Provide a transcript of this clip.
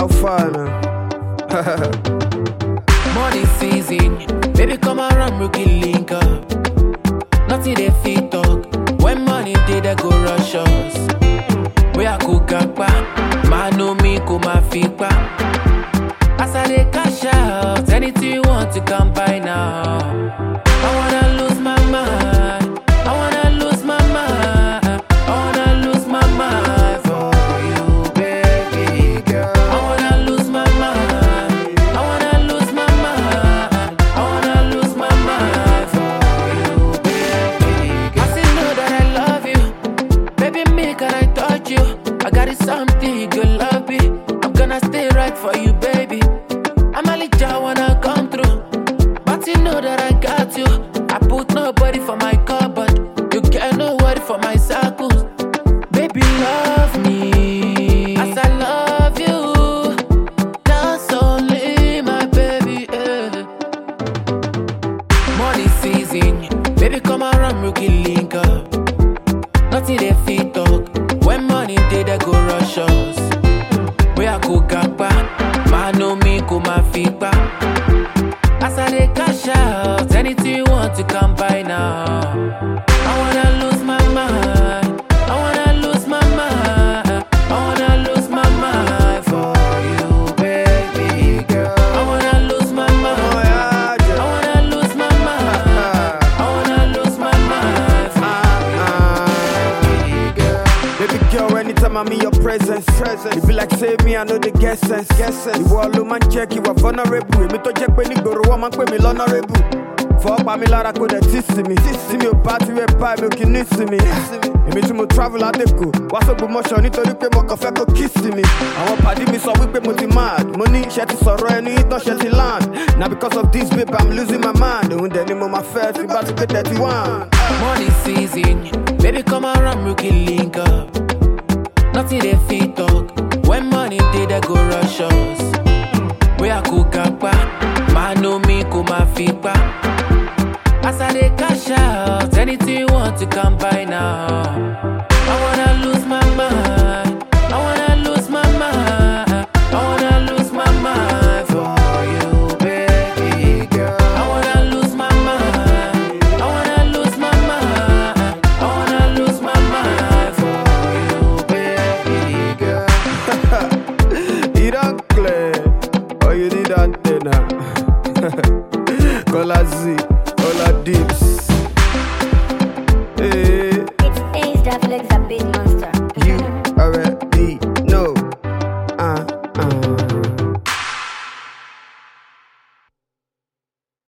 How far now? Money season, baby come around, we can link up. Nothing they fit talk. When money dey, they go rush us. We a cook up, man know me, go my feet back. As I dey cash out, anything you want to come by now. I wanna lose my mind. I wanna lose my mind. I wanna lose my mind for you, baby girl. I wanna lose my mind. I wanna lose my mind. I wanna lose my mind for you, baby girl. I still know that I love you, baby. Me can I touch you? I got it something you could love me. I'm gonna stay right for you, baby. I'm a little wanna come through, but you know that I got you. I put nobody for my cupboard. You get nobody for my circles. Baby, love me as I love you. That's only my baby. Money season, baby, come around, we can link up. Nothing they fit talk. When money dey, they go rush us. We a cook up, man know me, go my feet back. As I dey cash out, anything you want to come by now. I wanna lose my mind. I wanna lose my mind. I wanna lose my mind for you, baby girl. I wanna lose my mind. I wanna lose my mind. I wanna lose my mind for you, baby girl. Baby girl, anytime I'm in your presence, you be like save me, I know the guess sense. You were low man check, you were vulnerable. Me to check when you go to woman, me l'honorable. For up me lara ko de tease me. See me party we pie, me can miss me. Me to mo travel out the go. What's up motion? Nítorí pé mo kàn fẹ́ kó kiss me. Àwọn pàdé mi sọ wípé mo ti mad. Mo ní ṣe ti sọ̀rọ̀ ẹnu ìtàn ṣe ti land. Now because of this babe, I'm losing my mind. Òun dẹ̀ ni mo máa fẹ́ tí bá ti pé 31. Money season, baby come around, we can link up. Nothing they fit talk. When money dey, they go rush us. We a cook up, man know me, go my feet back. As I dey cash out, anything you want to come by now. I wanna lose my mind. I wanna lose my mind. I wanna lose my mind for you, baby girl. I wanna lose my mind. I wanna lose my mind. I wanna lose my mind for you, baby girl. You don't clear, or you need antenna. Call a Z, all a dips.